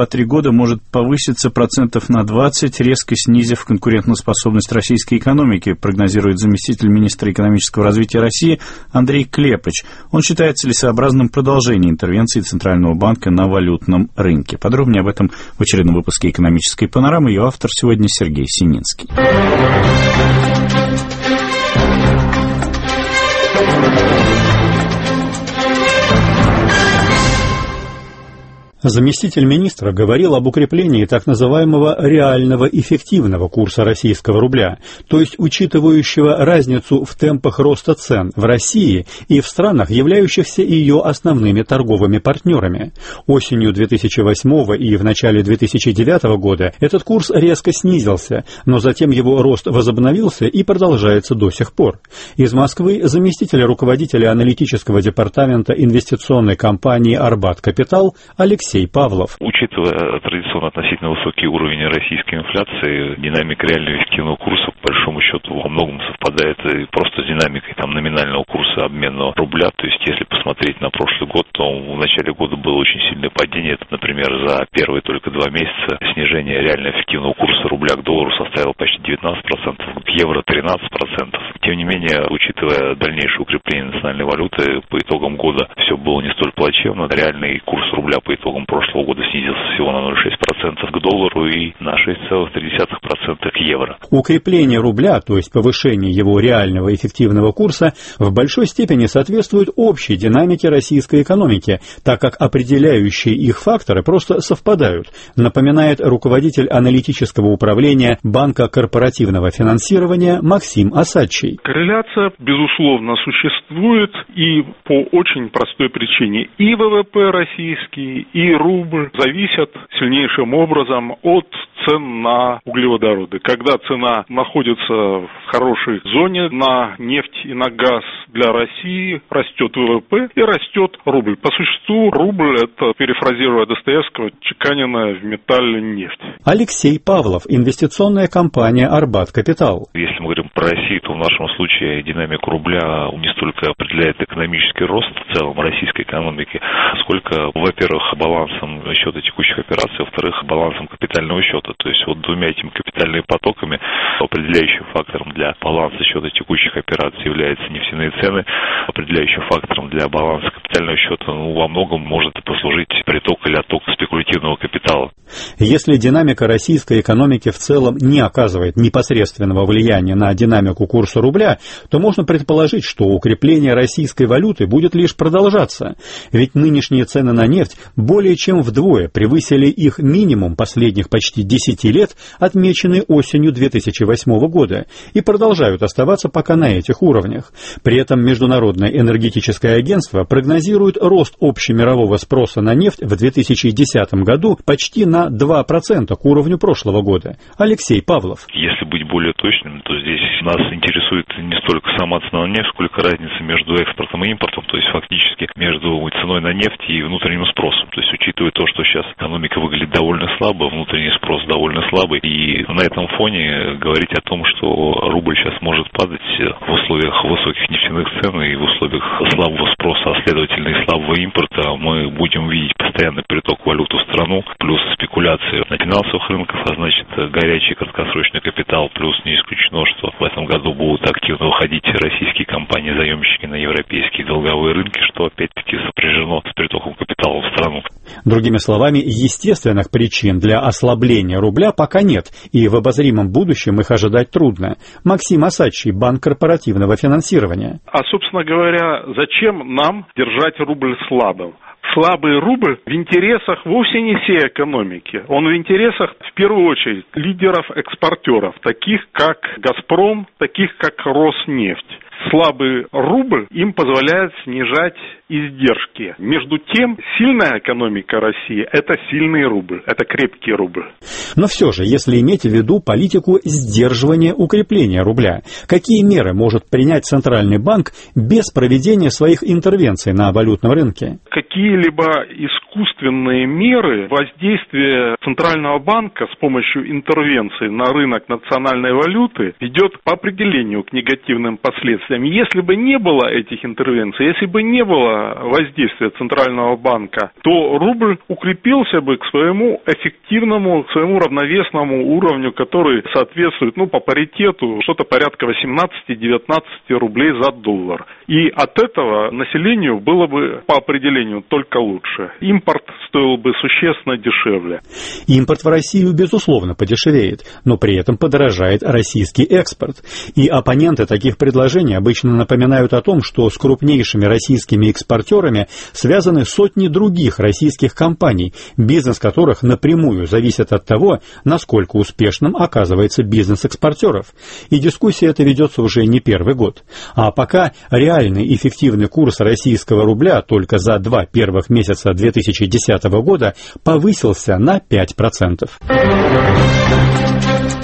2-3 года может повыситься процентов на 20, резко снизив конкурентоспособность российской экономики, прогнозирует заместитель министра экономического развития России Андрей Клепыч. Он считает целесообразным продолжение интервенции Центрального банка на валютном рынке. Подробнее об этом в очередном выпуске «Экономической панорамы». Ее автор сегодня Сергей Сининский. Заместитель министра говорил об укреплении так называемого реального эффективного курса российского рубля, то есть учитывающего разницу в темпах роста цен в России и в странах, являющихся ее основными торговыми партнерами. Осенью 2008 и в начале 2009 года этот курс резко снизился, но затем его рост возобновился и продолжается до сих пор. Из Москвы заместитель руководителя аналитического департамента инвестиционной компании «Арбат Капитал» Алексей Павлов. Учитывая традиционно относительно высокий уровень российской инфляции, динамика реального эффективного курса, по большому счету, во многом совпадает и просто с динамикой номинального курса обменного рубля. То есть, если посмотреть на прошлый год, то в начале года было очень сильное падение. Это, например, за первые только 2 месяца снижение реально эффективного курса рубля к доллару составило почти 19%, к евро 13%. Тем не менее, учитывая дальнейшее укрепление национальной валюты, по итогам года все было не столь плачевно. Реальный курс рубля по итогам прошлого года снизился всего на 0,6% к доллару и на 6,3% к евро. Укрепление рубля, то есть повышение его реального эффективного курса, в большой степени соответствует общей динамике российской экономики, так как определяющие их факторы просто совпадают, напоминает руководитель аналитического управления Банка корпоративного финансирования Максим Осадчий. Корреляция, безусловно, существует и по очень простой причине. И ВВП российский, и рубль зависят сильнейшим образом от цен на углеводороды. Когда цена находится в хорошей зоне на нефть и на газ для России, растет ВВП и растет рубль. По существу рубль – это, перефразируя Достоевского, чеканенная в металле нефть. Алексей Павлов, инвестиционная компания «Арбат Капитал». Если мы говорим про Россию, то в нашем случае динамику рубля не столько определяет экономический рост в целом российской экономики, сколько, во-первых, балансом счета текущих операций, во-вторых, балансом капитального счета. То есть вот двумя этими капитальными потоками определяющим фактором для баланса счета текущих операций являются нефтяные цены, определяющим фактором для баланса капитального счета во многом может послужить приток или отток спекулятивного капитала. Если динамика российской экономики в целом не оказывает непосредственного влияния на динамику курса рубля, то можно предположить, что укрепление российской валюты будет лишь продолжаться. Ведь нынешние цены на нефть более чем вдвое превысили их минимум последних почти 10 лет, отмеченный осенью 2008 года, и продолжают оставаться пока на этих уровнях. При этом Международное энергетическое агентство прогнозирует рост общемирового спроса на нефть в 2010 году почти на 2% к уровню прошлого года. Алексей Павлов. Если быть более точным, то здесь нас интересует не столько сама цена на нефть, сколько разница между экспортом и импортом, то есть фактически между ценой на нефть и внутренним спросом. То есть учитывая то, что сейчас экономика выглядит довольно слабо, внутренний спрос довольно слабый, и на этом фоне говорить о том, что рубль сейчас может падать в условиях высоких нефтяных цен и в условиях слабого спроса, а следовательно и слабого импорта, мы будем видеть постоянный приток валюты в страну, плюс спекуляции на финансовых рынках, а значит горячий краткосрочный капитал, плюс не исключено, что в этом году будут активно выходить российские компании-заемщики на европейские долговые рынки, что опять-таки сопряжено с притоком капитала в страну. Другими словами, естественных причин для ослабления рубля пока нет, и в обозримом будущем их ожидать трудно. Максим Осадчий, Банк корпоративного финансирования. А, собственно говоря, зачем нам держать рубль слабым? Слабый рубль в интересах вовсе не всей экономики. Он в интересах, в первую очередь, лидеров-экспортеров, таких как «Газпром», таких как «Роснефть». Слабый рубль им позволяет снижать издержки. Между тем, сильная экономика России – это сильный рубль, это крепкий рубль. Но все же, если иметь в виду политику сдерживания укрепления рубля, какие меры может принять Центральный банк без проведения своих интервенций на валютном рынке? Какие-либо искусственные меры воздействия Центрального банка с помощью интервенции на рынок национальной валюты ведет по определению к негативным последствиям. отраслям. Если бы не было этих интервенций, если бы не было воздействия Центрального банка, то рубль укрепился бы к своему эффективному, к своему равновесному уровню, который соответствует, по паритету, что-то порядка 18-19 рублей за доллар. И от этого населению было бы по определению только лучше. Импорт стоил бы существенно дешевле. Импорт в Россию, безусловно, подешевеет, но при этом подорожает российский экспорт. И оппоненты таких предложений обычно напоминают о том, что с крупнейшими российскими экспортерами связаны сотни других российских компаний, бизнес которых напрямую зависит от того, насколько успешным оказывается бизнес экспортеров. И дискуссия эта ведется уже не первый год. А пока реальный эффективный курс российского рубля только за 2 первых месяца 2010 года повысился на 5%.